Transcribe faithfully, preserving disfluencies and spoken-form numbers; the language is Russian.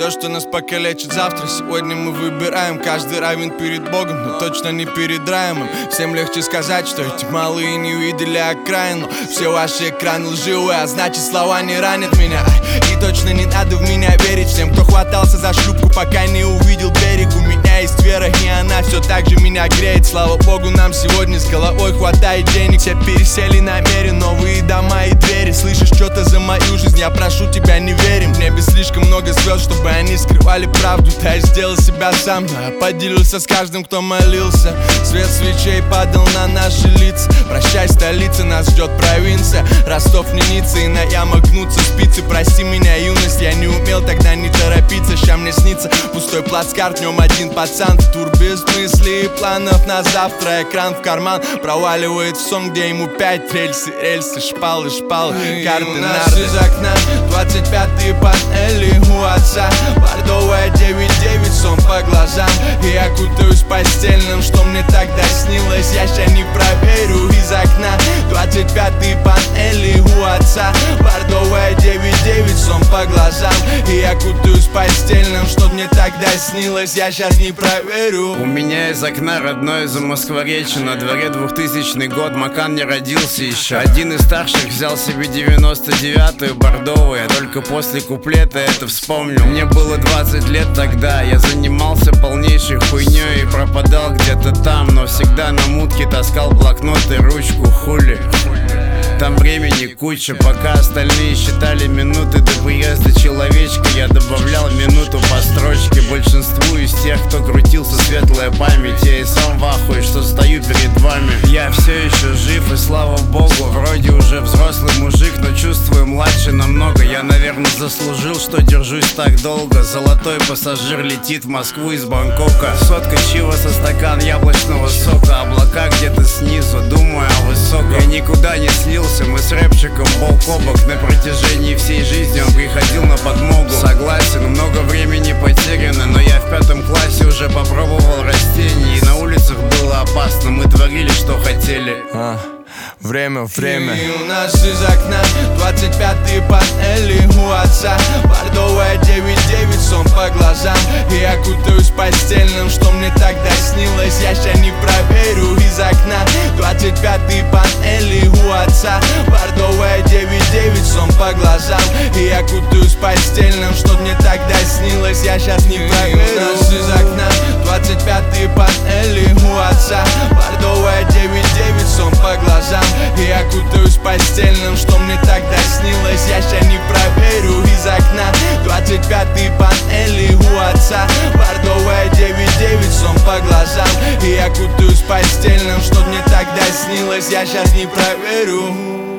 то, что нас покалечит завтра. Сегодня мы выбираем, каждый равен перед Богом, но точно не перед раем. Всем легче сказать, что эти малые не видели окраин, но все ваши экраны лживые, а значит слова не ранят меня. И точно не надо в меня верить всем, кто хватался за шлюпку, пока не увидел берег. У меня есть вера, и она все так же меня греет. Слава Богу, нам сегодня с головой хватает денег. Все пересели намерен, новые дома и двери. Слышишь что-то за мою жизнь, я прошу тебя, не верим. В небе слишком много звезд, чтобы они скрывали правду. Да, я сделал себя сам, но я поделился с каждым, кто молился. Свет свечей падал на наши лица. Прощай, столица, нас ждет провинция. Ростов не Ницца, и на ямах гнутся спицы. Прости меня, юность, я не умел тогда не торопиться. Ща мне снится пустой плацкарт, в нем один пацан. Тур без мыслей и планов на завтра. Экран в карман проваливает в сон, где ему пять рельсы, рельсы, шпалы, шпалы, карты, нарды. Из окна двадцать пятые панели у отца. Бордовая девять девять, сон по глазам. И я кутаюсь в постельном, что мне тогда снилось. Я ща не проверю. Из окна двадцать пятые панели у отца. Бордовая девять девять, сон по глазам. И я кутаюсь в постельном, что мне тогда снилось. Я щас не проверю. У меня из окна родное за Москворечье. На дворе двухтысячный год, Макан не родился еще. Один из старших взял себе девяносто девятую бордовую. Я только после куплета это вспомнил. Мне было двадцать лет тогда. Я занимался полнейшей хуйней и пропадал где-то там, но всегда на мутке таскал блокнот и ручку. Хули, там времени куча. Пока остальные считали минуты до приезда человечка, я добавлял минуту по строчке. Большинству из тех, кто крутился, светлая память. Я и сам в ахуе, что стою перед вами. Я все еще жив, и слава богу. Вроде уже взрослый мужик, но чувствую младше намного. Я, наверное, заслужил, что держусь так долго. Золотой пассажир летит в Москву из Бангкока. Сотка чива со стакан яблочного сока. Облака где-то снизу, думаю о высоком. Я никуда не слился, мы с рэпчиком бок о бок. На протяжении всей жизни он приходил на подмогу. Согласен, много времени потеряно, но я в пятом классе уже попробовал растения. И на улицах было опасно, мы творили, что хотели. а, Время, время. И у нас из окна двадцать пятые панели у отца. Бордовая девять девять, сон по глазам. И я кутаюсь в постельном, что мне тогда снилось. Я ща не проверю. Из окна двадцать пятые панели у отца. Бордовая девять девять, сон по глазам. И я кутаюсь в постельном, что мне тогда снилось. Я щас не проверю. И у нас из окна двадцать пятые панели у отца. Бордовая девять девять, сон по глазам. И я кутаюсь в постельном, что мне тогда снилось. Я ща не проверю. Из окна двадцать пятые панели у отца. Бордовая девять девять, сон по глазам. И я кутаюсь в постельном, что мне тогда снилось. Я щас не проверю.